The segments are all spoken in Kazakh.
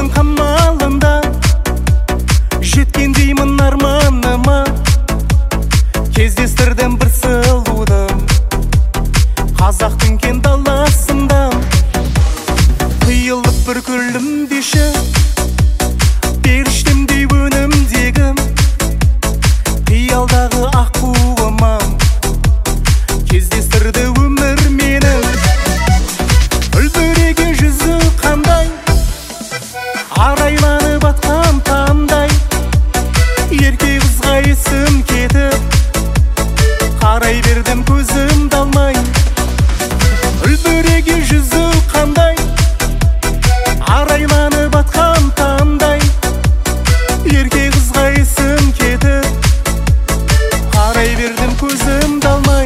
тойдың қамалында жеткендеймін арманыма. Кездестірдім бір сұлуды қазақтың кең даласында. Қиылып бір күлімдеші періштемдей өнімдегі қиялдағы аққуыма. Кездестірді өмір менің үлбіреген жүзі қандай, арайланып атқан таңдай. Ерке қызға есім кетіп қарай бердім көзімді алмай. Үлбіреген жүзі қандай, арайланып атқан таңдай. Ерке қызға есім кетіп қарай бердім көзімді алмай.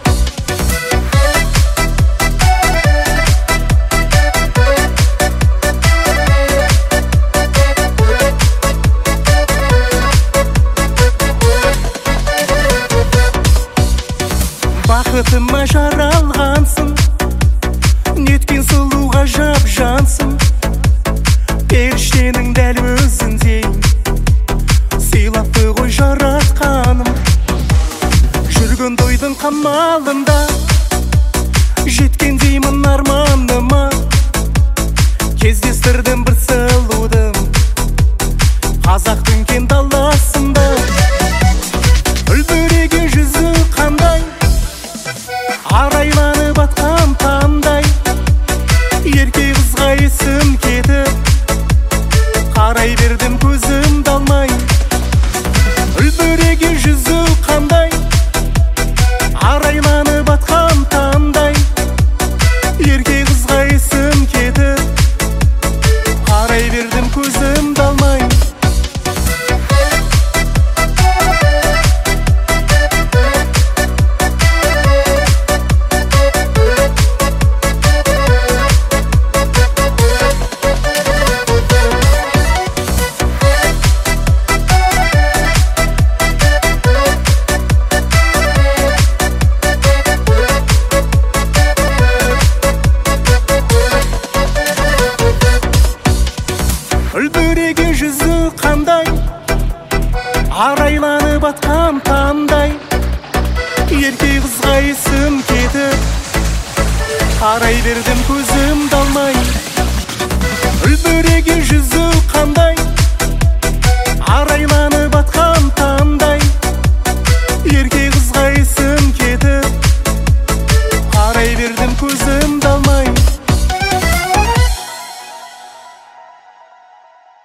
Бақытыма жаралғансың, неткен сұлу ғажап жансың. Періштенің дәл өзіндей сыйлапты ғой жаратқаным. Жүрген тойдың қамалында жеткендеймін арманыма. Кездестірдім бір сұлуды қазақтың кең даласында. Үлбіреген жүзі қандай, арайланып атқан таңдай. Ерке қызға есім кетіп қарай бердім көзімді алмай. Үлбіреген жүзі қандай, арайланып атқан таңдай. Ерке қызға есім кетіп қарай бердім көзімді алмай. Үлбіреген жүзі қандай, арайланып атқан таңдай. Ерке қызға есім кетіп қарай бердім көзімді алмай. Үлбіреген жүзі